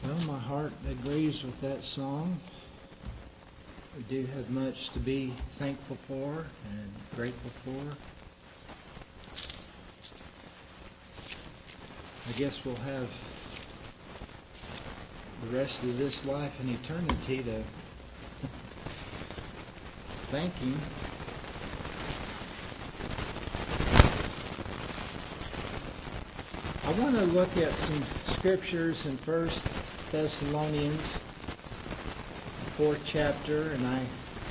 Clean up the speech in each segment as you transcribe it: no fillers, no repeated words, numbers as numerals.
Well, my heart agrees with that song. We do have much to be thankful for and grateful for. I guess we'll have the rest of this life and eternity to thank Him. I want to look at some scriptures in 1 Thessalonians, 4th chapter, and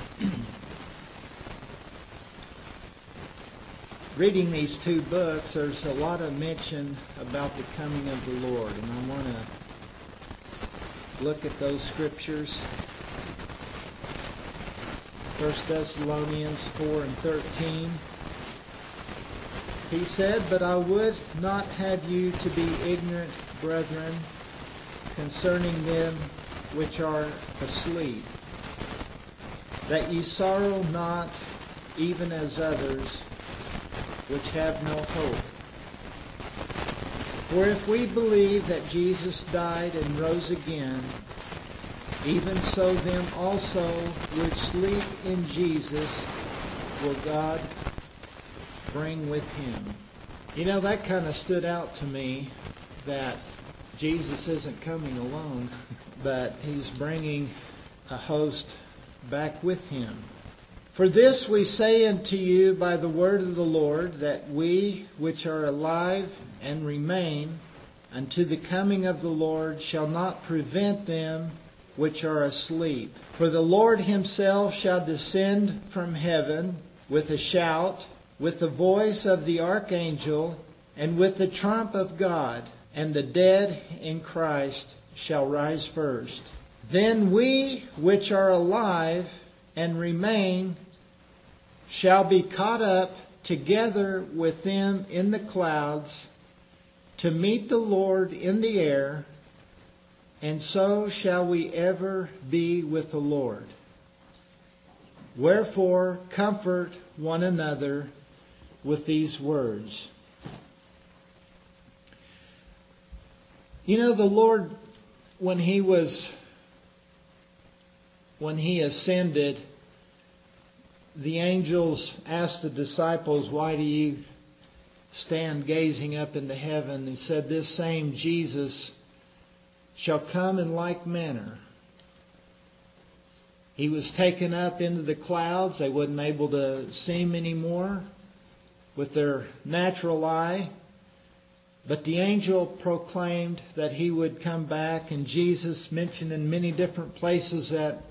reading these two books, there's a lot of mention about the coming of the Lord, and I want to look at those scriptures. 1 Thessalonians 4 and 13. He said, "But I would not have you to be ignorant, brethren, concerning them which are asleep, that ye sorrow not, even as others, which have no hope. For if we believe that Jesus died and rose again, even so them also which sleep in Jesus will God bring with Him." You know, that kind of stood out to me, that Jesus isn't coming alone, but He's bringing a host back with Him. "For this we say unto you by the word of the Lord, that we which are alive and remain unto the coming of the Lord shall not prevent them which are asleep. For the Lord Himself shall descend from heaven with a shout, with the voice of the archangel, and with the trump of God, and the dead in Christ shall rise first. Then we which are alive and remain shall be caught up together with them in the clouds to meet the Lord in the air, and so shall we ever be with the Lord. Wherefore comfort one another with these words." You know, the Lord, when He ascended, the angels asked the disciples, "Why do you stand gazing up into heaven?" And said, "This same Jesus shall come in like manner." He was taken up into the clouds. They wasn't able to see Him anymore with their natural eye. But the angel proclaimed that He would come back, and Jesus mentioned in many different places that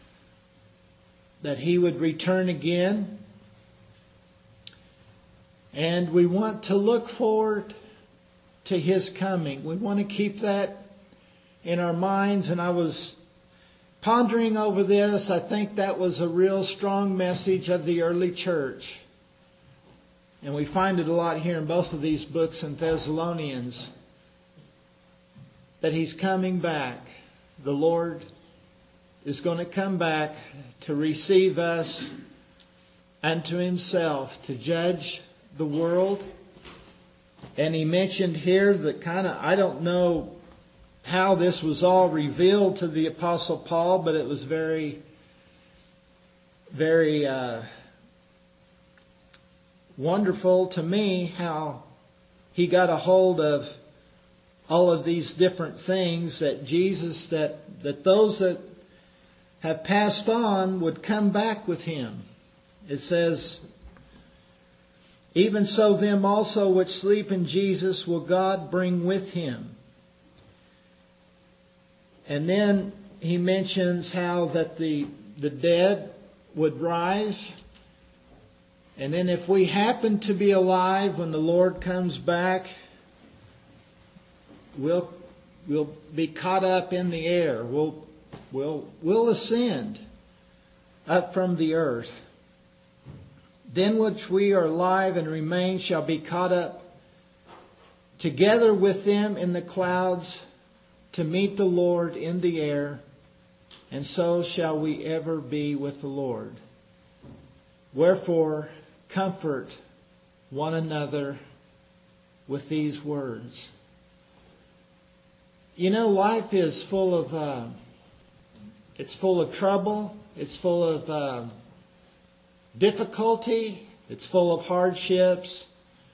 He would return again. And we want to look forward to His coming. We want to keep that in our minds. And I was pondering over this. I think that was a real strong message of the early church. And we find it a lot here in both of these books in Thessalonians, that He's coming back. The Lord is going to come back to receive us unto Himself, to judge the world. And He mentioned here that I don't know how this was all revealed to the Apostle Paul, but it was very, very wonderful to me how he got a hold of all of these different things, that Jesus, that those that have passed on would come back with Him. It says, "Even so them also which sleep in Jesus will God bring with Him." And then he mentions how that the dead would rise. And then if we happen to be alive when the Lord comes back, we'll be caught up in the air. We'll ascend up from the earth. "Then which we are alive and remain shall be caught up together with them in the clouds to meet the Lord in the air, and so shall we ever be with the Lord. Wherefore comfort one another with these words." You know, life is full of it's full of trouble. It's full of difficulty. It's full of hardships.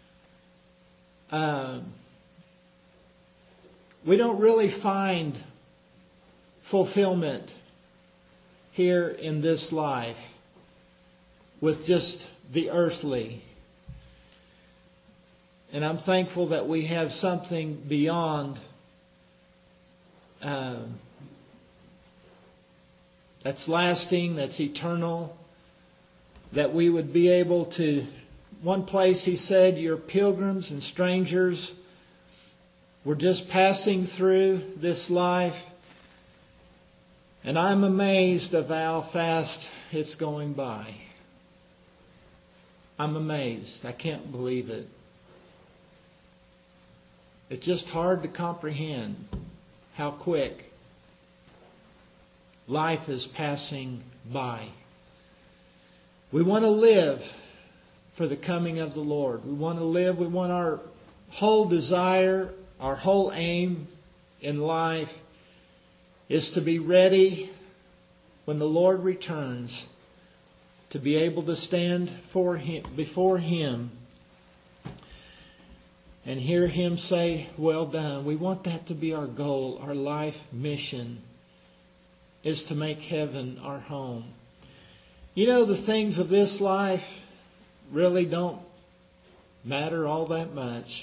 We don't really find fulfillment here in this life with just the earthly. And I'm thankful that we have something beyond that's lasting, that's eternal, that we would be able to. One place he said, "You're pilgrims and strangers. We're just passing through this life." And I'm amazed of how fast it's going by. I'm amazed. I can't believe it. It's just hard to comprehend how quick life is passing by. We want to live for the coming of the Lord. We want to live. We want our whole desire, our whole aim in life is to be ready when the Lord returns, to be able to stand before Him and hear Him say, "Well done." We want that to be our goal. Our life mission is to make heaven our home. You know, the things of this life really don't matter all that much.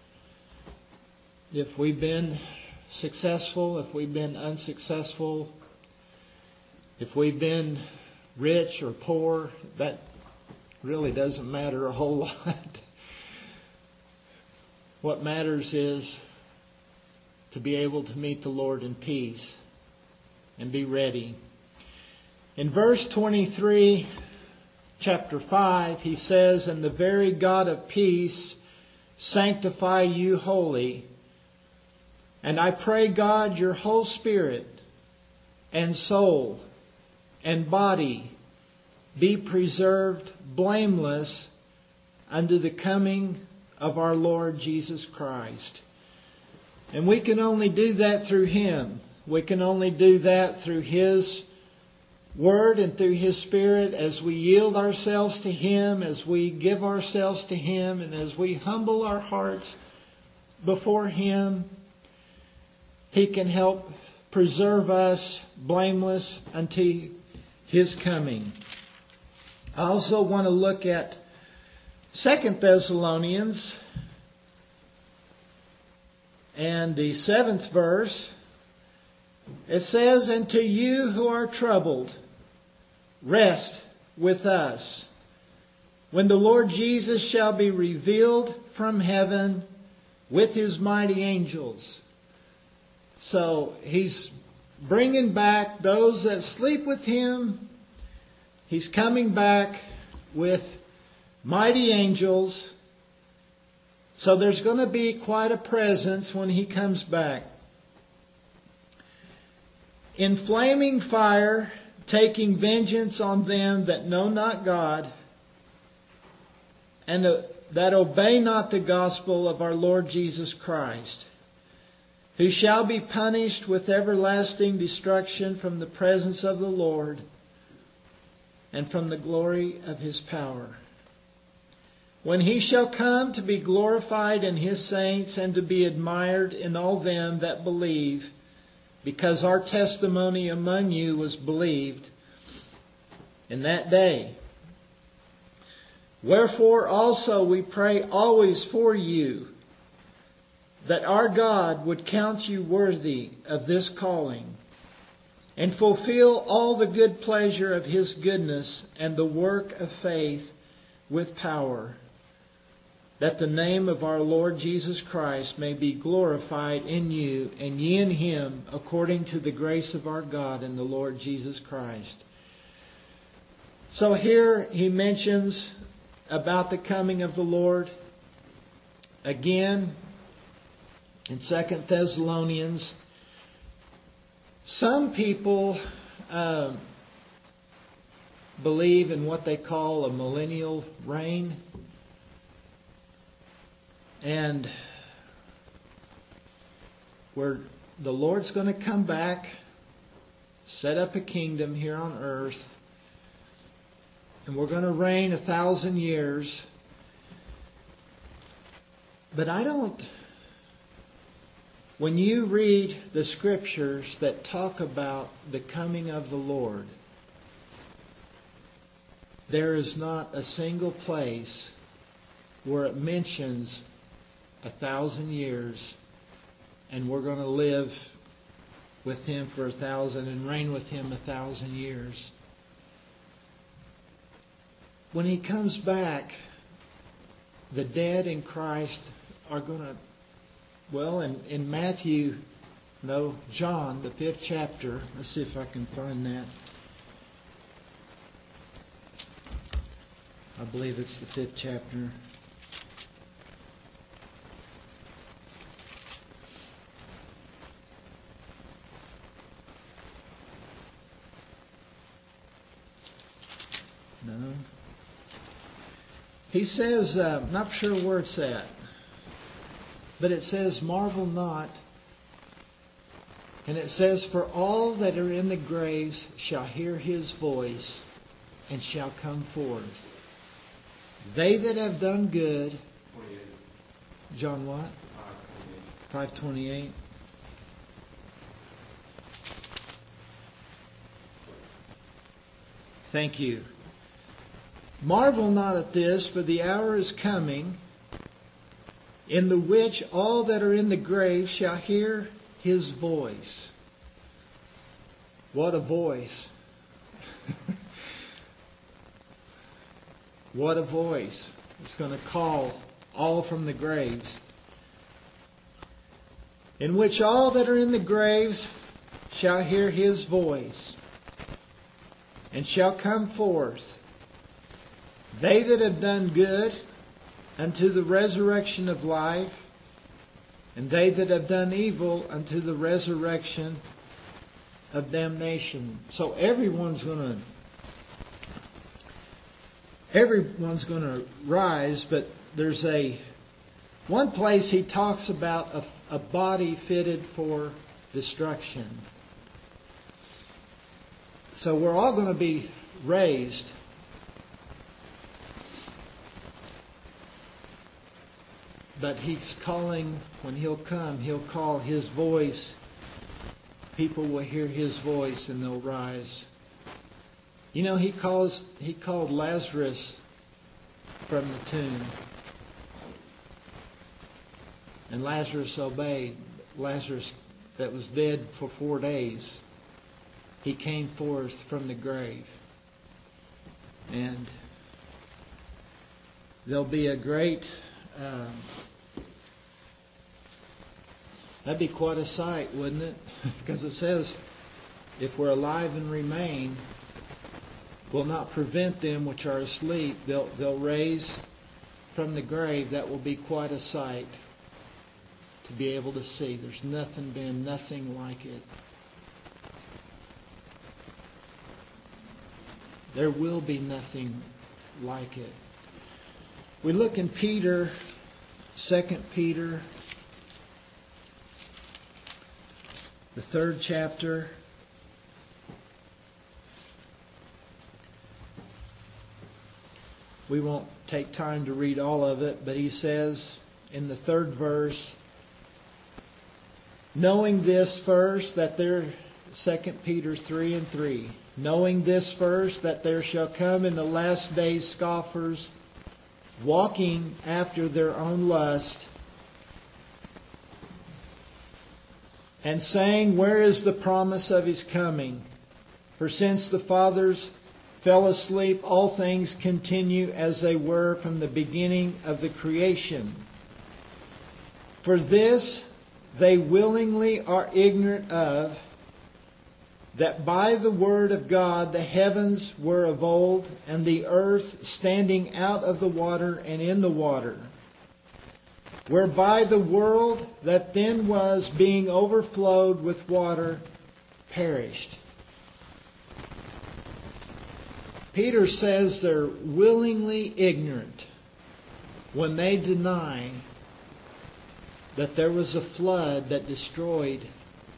If we've been successful, if we've been unsuccessful, if we've been rich or poor, that really doesn't matter a whole lot. What matters is to be able to meet the Lord in peace and be ready. In verse 23, chapter 5, he says, "And the very God of peace sanctify you wholly. And I pray, God, your whole spirit and soul and body be preserved blameless unto the coming of our Lord Jesus Christ." And we can only do that through Him. We can only do that through His Word and through His Spirit, as we yield ourselves to Him, as we give ourselves to Him, and as we humble our hearts before Him. He can help preserve us blameless unto His coming. I also want to look at 2 Thessalonians and the 7th verse. It says, "And to you who are troubled, rest with us, when the Lord Jesus shall be revealed from heaven with His mighty angels." So He's bringing back those that sleep with Him. He's coming back with mighty angels. So there's going to be quite a presence when He comes back. "In flaming fire, taking vengeance on them that know not God, and that obey not the gospel of our Lord Jesus Christ, who shall be punished with everlasting destruction from the presence of the Lord and from the glory of His power, when He shall come to be glorified in His saints and to be admired in all them that believe, because our testimony among you was believed in that day. Wherefore also we pray always for you, that our God would count you worthy of this calling, and fulfill all the good pleasure of His goodness and the work of faith with power, that the name of our Lord Jesus Christ may be glorified in you, and ye in Him, according to the grace of our God and the Lord Jesus Christ." So here he mentions about the coming of the Lord again in 2 Thessalonians. Some people believe in what they call a millennial reign. And we're the Lord's going to come back, set up a kingdom here on earth, and we're going to reign 1,000 years. But when you read the scriptures that talk about the coming of the Lord, there is not a single place where it mentions 1,000 years and we're going to live with Him for 1,000 and reign with Him 1,000 years. When He comes back, the dead in Christ are going to, in John, the 5th chapter, let's see if I can find that. I believe it's the 5th chapter. No. He says, not sure where it's at, but it says, marvel not. And it says, for all that are in the graves shall hear His voice and shall come forth. They that have done good. 28. John what? 5:28. Thank you. Marvel not at this, for the hour is coming, in the which all that are in the grave shall hear His voice. What a voice. What a voice. It's going to call all from the graves. In which all that are in the graves shall hear His voice, and shall come forth. They that have done good unto the resurrection of life, and they that have done evil unto the resurrection of damnation. So everyone's going to rise, but there's one place he talks about a body fitted for destruction. So we're all going to be raised. But He's calling, when He'll come, He'll call His voice. People will hear His voice and they'll rise. You know, He called Lazarus from the tomb. And Lazarus obeyed. Lazarus that was dead for 4 days, he came forth from the grave. And there'll be a great... that'd be quite a sight, wouldn't it? Because it says, if we're alive and remain, will not prevent them which are asleep. They'll raise from the grave. That will be quite a sight to be able to see. There's nothing like it. There will be nothing like it. We look in Peter, 2 Peter, the 3rd chapter. We won't take time to read all of it, but he says in the 3rd verse, knowing this first, that there, 2 Peter 3:3, knowing this first, that there shall come in the last days scoffers, walking after their own lust, and saying, where is the promise of His coming? For since the fathers fell asleep, all things continue as they were from the beginning of the creation. For this they willingly are ignorant of, that by the word of God the heavens were of old, and the earth standing out of the water and in the water, whereby the world that then was, being overflowed with water, perished. Peter says they're willingly ignorant when they deny that there was a flood that destroyed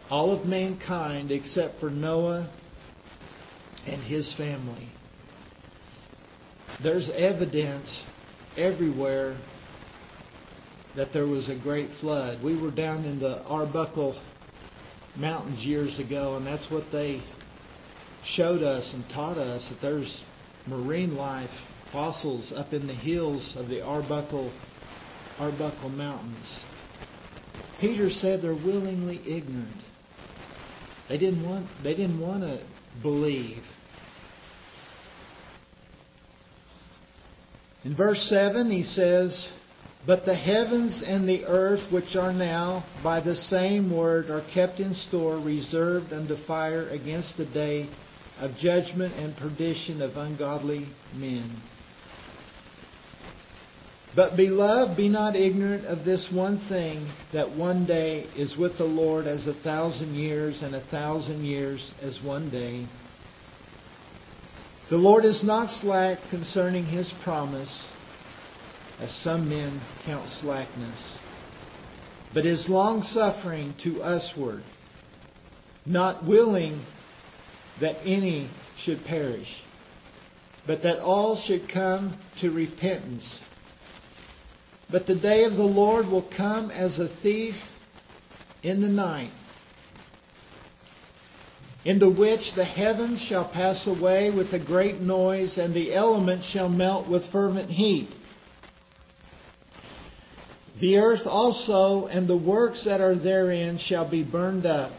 all of mankind except for Noah and his family. There's evidence everywhere that there was a great flood. We were down in the Arbuckle Mountains years ago, and that's what they showed us and taught us, that there's marine life, fossils up in the hills of the Arbuckle Mountains. Peter said they're willingly ignorant. They didn't want to believe. In verse 7 he says, "But the heavens and the earth which are now by the same word are kept in store, reserved unto fire against the day of judgment and perdition of ungodly men. But beloved, be not ignorant of this one thing, that one day is with the Lord as 1,000 years, and 1,000 years as one day. The Lord is not slack concerning His promise, as some men count slackness, but is longsuffering to usward, not willing that any should perish, but that all should come to repentance. But the day of the Lord will come as a thief in the night, in the which the heavens shall pass away with a great noise, and the elements shall melt with fervent heat. The earth also and the works that are therein shall be burned up.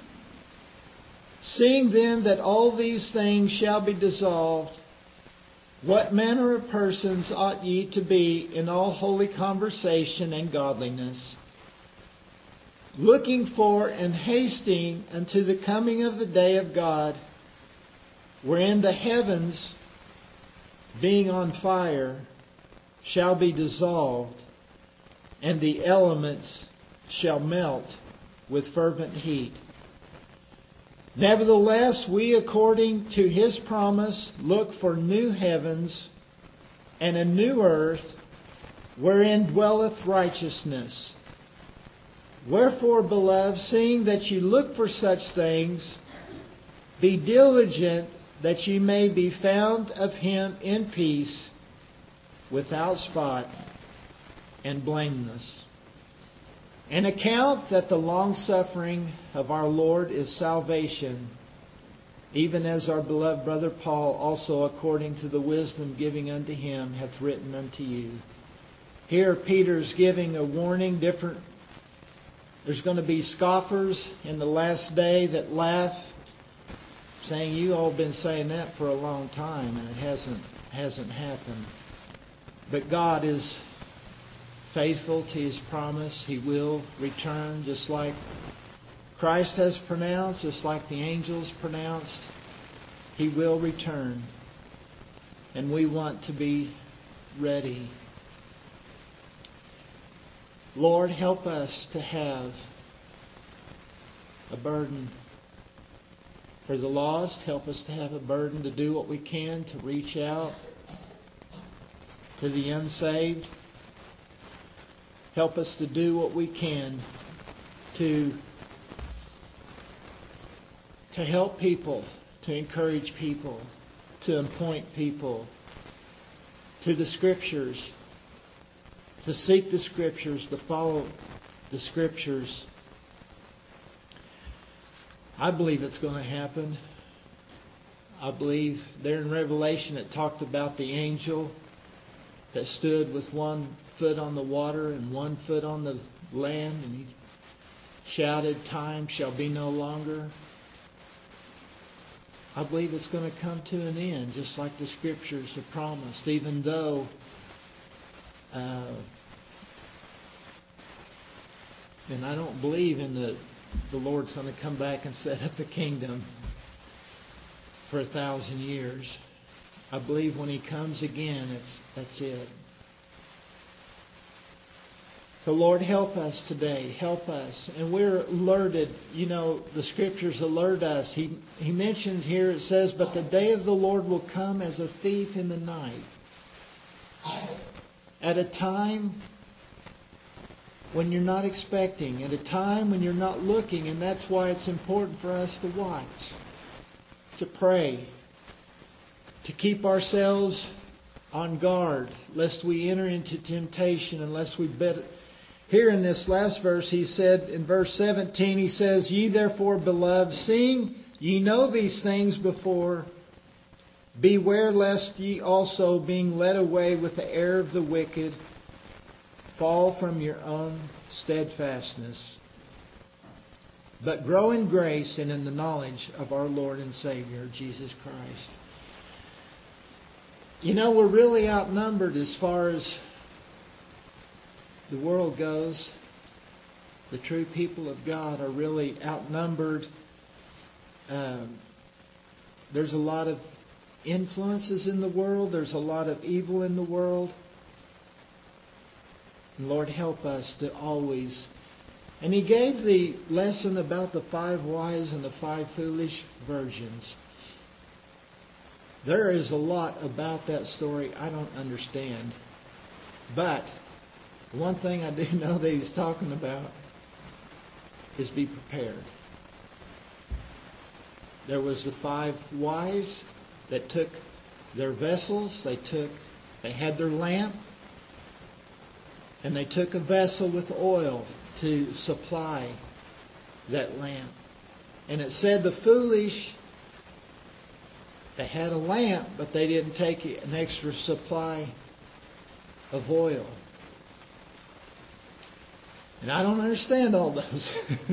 Seeing then that all these things shall be dissolved, what manner of persons ought ye to be in all holy conversation and godliness, looking for and hasting unto the coming of the day of God, wherein the heavens, being on fire, shall be dissolved, and the elements shall melt with fervent heat. Nevertheless, we, according to His promise, look for new heavens and a new earth, wherein dwelleth righteousness. Wherefore, beloved, seeing that ye look for such things, be diligent that ye may be found of Him in peace, without spot and blameless. And account that the long-suffering of our Lord is salvation, even as our beloved brother Paul also, according to the wisdom giving unto him, hath written unto you." Here Peter's giving a warning. There's going to be scoffers in the last day that laugh, saying, "You all have been saying that for a long time, and it hasn't happened." But God is faithful to His promise. He will return, just like Christ has pronounced, just like the angels pronounced. He will return. And we want to be ready. Lord, help us to have a burden for the lost. Help us to have a burden to do what we can to reach out to the unsaved. Help us to do what we can to help people, to encourage people, to appoint people to the Scriptures, to seek the Scriptures, to follow the Scriptures. I believe it's going to happen. I believe there in Revelation it talked about the angel that stood with one foot on the water and one foot on the land, and he shouted, "Time shall be no longer." I believe it's going to come to an end, just like the Scriptures have promised, even though and I don't believe in the Lord's going to come back and set up a kingdom for 1,000 years. I believe when He comes again, that's it. So Lord, help us today. Help us. And we're alerted. You know, the Scriptures alert us. He mentions here, it says, "But the day of the Lord will come as a thief in the night." At a time when you're not expecting, at a time when you're not looking, and that's why it's important for us to watch, to pray, to keep ourselves on guard, lest we enter into temptation, unless we bet. Here in this last verse, he said, in verse 17, he says, "Ye therefore, beloved, seeing ye know these things before, beware lest ye also, being led away with the error of the wicked, fall from your own steadfastness. But grow in grace and in the knowledge of our Lord and Savior, Jesus Christ." You know, we're really outnumbered as far as the world goes. The true people of God are really outnumbered. There's a lot of influences in the world. There's a lot of evil in the world. And Lord, help us to always. And He gave the lesson about the 5 wise and the 5 foolish virgins. There is a lot about that story I don't understand. But one thing I do know that He's talking about is be prepared. There was the 5 wise that took their vessels, they had their lamp, and they took a vessel with oil to supply that lamp. And it said the foolish, they had a lamp, but they didn't take an extra supply of oil. And I don't understand all those.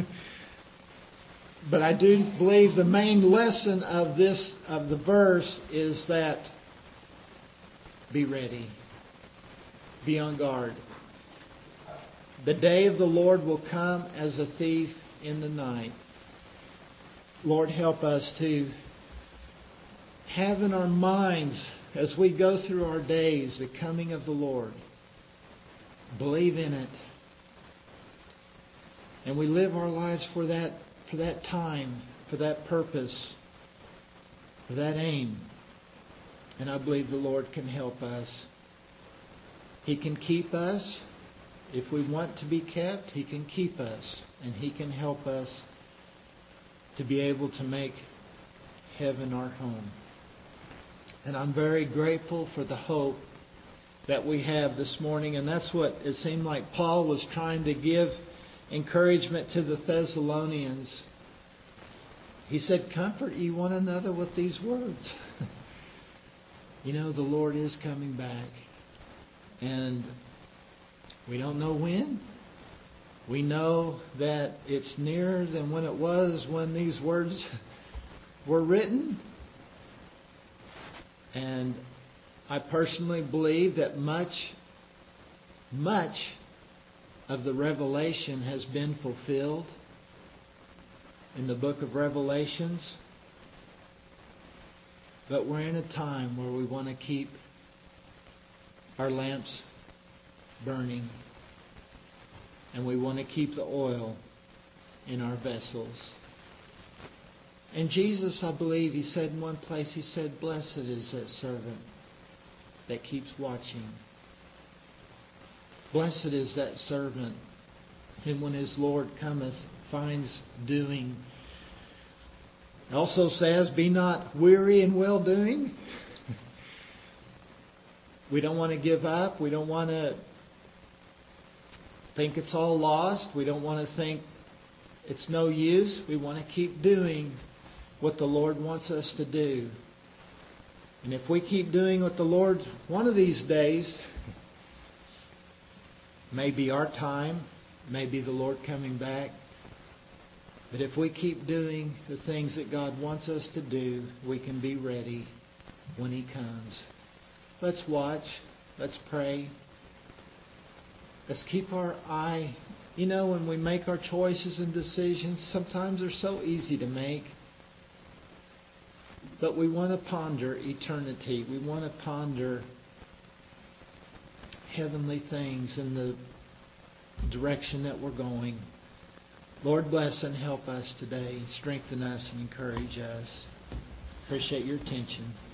But I do believe the main lesson of the verse is that be ready. Be on guard. The day of the Lord will come as a thief in the night. Lord, help us to have in our minds, as we go through our days, the coming of the Lord. Believe in it. And we live our lives for that time, for that purpose, for that aim. And I believe the Lord can help us. He can keep us. If we want to be kept, He can keep us. And He can help us to be able to make heaven our home. And I'm very grateful for the hope that we have this morning. And that's what it seemed like Paul was trying to give encouragement to the Thessalonians. He said, "Comfort ye one another with these words." You know, the Lord is coming back. And we don't know when. We know that it's nearer than when it was when these words were written. And I personally believe that much of the revelation has been fulfilled in the book of Revelations. But we're in a time where we want to keep our lamps burning. And we want to keep the oil in our vessels. And Jesus, I believe, He said in one place, He said, "Blessed is that servant that keeps watching. Blessed is that servant whom when his Lord cometh finds doing." It also says, "Be not weary in well-doing." We don't want to give up. We don't want to think it's all lost. We don't want to think it's no use. We want to keep doing what the Lord wants us to do. And if we keep doing what the Lord, one of these days, may be our time, may be the Lord coming back. But if we keep doing the things that God wants us to do, we can be ready when He comes. Let's watch. Let's pray. Let's keep our eye. You know, when we make our choices and decisions, sometimes they're so easy to make. But we want to ponder eternity. We want to ponder heavenly things in the direction that we're going. Lord, bless and help us today. Strengthen us and encourage us. Appreciate your attention.